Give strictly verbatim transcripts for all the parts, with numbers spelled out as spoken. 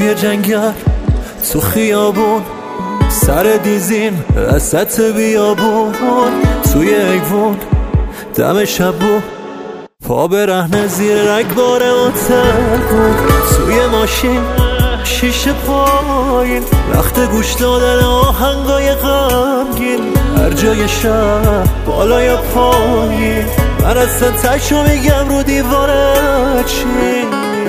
توی جنگل تو خیابون، سر دیزیم وسط بیابون، توی ایوون دم شبون، پا برهنه زیر رگبار هتل بود، توی ماشین شیشه پایین، وقت گوش دادن آهنگای غمگین، هر جای شهر بالای پایین، من اصلا تشو میگم رو دیواره چی.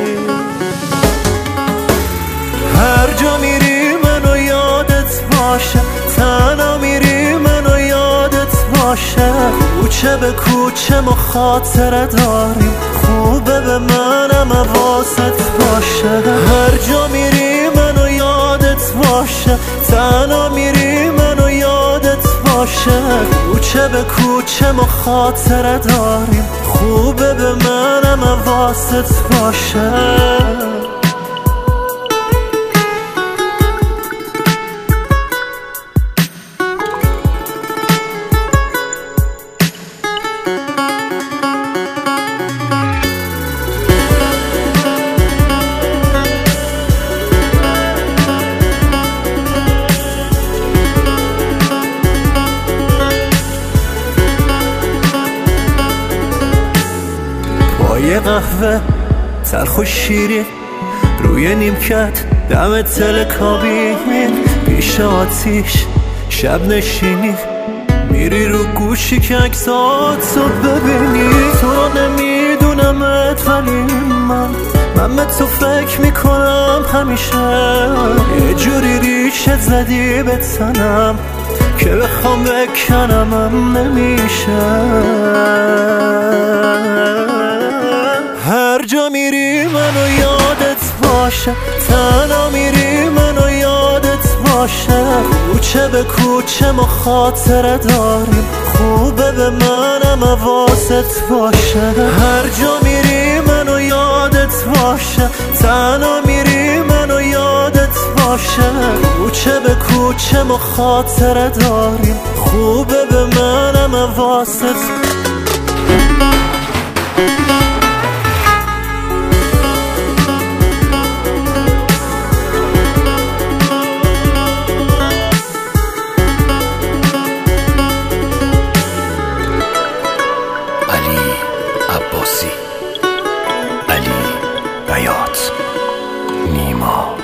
هر جا میری منو یادت باشه، تنها میری منو یادت باشه، کوچه به کوچه ما خاطره داریم، خوبه به منم حواست باشه. هر جا میری منو یادت باشه، تنها میری منو یادت باشه، کوچه به کوچه ما خاطره داریم، خوبه به منم حواست باشه. یه قهوه تلخ و شیرین روی نیمکت دم تلکابین، پیش آتیش شب نشینی، میری رو گوشی که عکساتو ببینی، تو رو نمیدونمت ولی من من به تو فکر میکنم همیشه، یه جوری ریشه زدی به تنم که بخوام بکنمم نمیشه. هر جا میری منو یادت باشه، تنها میری منو یادت باشه، کوچه به کوچه ما خاطره داریم، خوبه به منم حواست باشه. هر جا میری منو یادت باشه، تنها میری منو یادت باشه، کوچه به کوچه ما خاطره داریم، خوبه به منم حواست. علی بیات نیما.